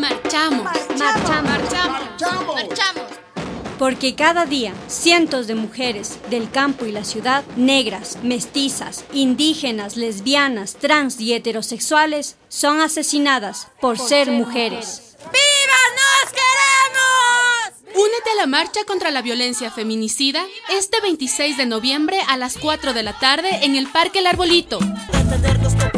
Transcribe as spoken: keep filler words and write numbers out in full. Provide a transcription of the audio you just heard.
Marchamos. Marchamos. Marchamos. Marchamos. Marchamos. Porque cada día cientos de mujeres del campo y la ciudad, negras, mestizas, indígenas, lesbianas, trans y heterosexuales, son asesinadas por, por ser, ser mujeres. mujeres. ¡Viva nos queremos! Únete a la marcha contra la violencia feminicida este veintiséis de noviembre a las cuatro de la tarde en el Parque El Arbolito.